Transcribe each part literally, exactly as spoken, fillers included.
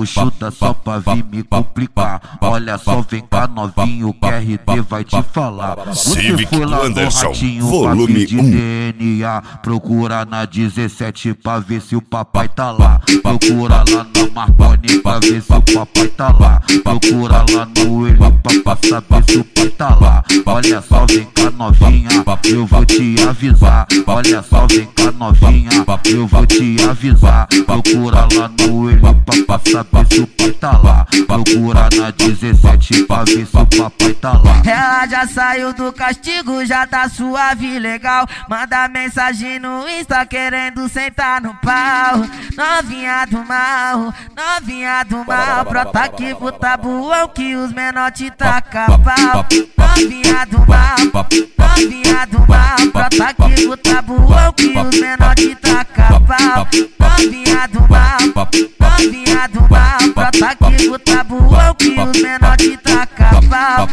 buchuda só pra vir me complicar. Olha só, vem cá novinho, que R D vai te falar. Você foi lá no Ratinho, volume de D N A. Procura na dezessete pra ver se o papai tá lá. Procura lá na Marconi pra ver se o papai tá lá. Procura lá no Eli pra saber se o pai tá lá. Olha só, vem cá novinha, eu vou te avisar. Olha só, vem cá novinha, eu vou te avisar. Procura lá no Eli pra saber se o pai tá lá. Procura na dezessete pra ver se o papai tá lá. Ela já saiu do castigo, já tá suave, legal. Manda mensagem no Insta querendo sentar no pau. Novinha do mal, novinha do mal. Brota aqui pro tabuão que os menor te taca pau. Novinha do mal, novinha do mal. Brota aqui pro tabuão que os menor te taca pau. Novinha do mal, novinha do mal. Brota aqui pro tabuão que os menor te taca pau.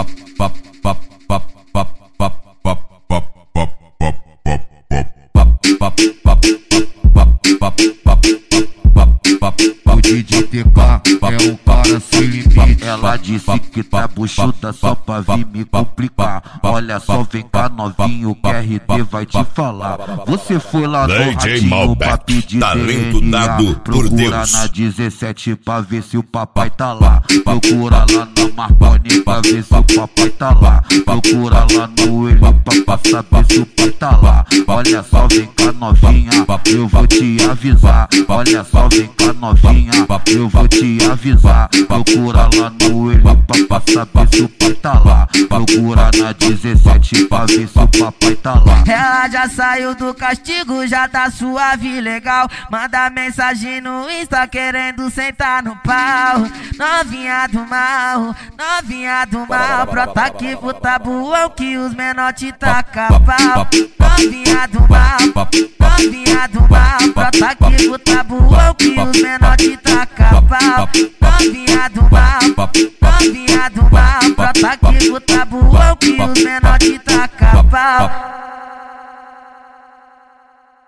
O D J T K é um cara sem limite. Ela disse que tá buchuda só pra vir me complicar. Olha só, vem cá novinho, que R D vai te falar. Você foi lá no Ratinho pra pedir talento D N A. dado por Procura Deus. na dezessete pra ver se o papai tá lá. Procura lá na Marconi pra ver se o papai tá lá. Procura lá no Eli pra saber se o pai tá lá. Olha só, vem cá novinha, eu vou te avisar. Olha só, vem cá novinha, eu vou te avisar. Procura lá no Eli pra saber se o pai tá lá. Procura na dezessete pra ver se o papai tá lá. Ela já saiu do castigo, já tá suave, legal. Manda mensagem no Insta querendo sentar no pau. Novinha do mal, novinha do mal. Brota aqui pro tabuão que os menor te taca pau. Novinha do mal, novinha do mal. Brota aqui pro tabuão que os menor te taca pau. Novinha do mal, novinha do mal. Brota aqui pro tabuão que os menor te taca pau.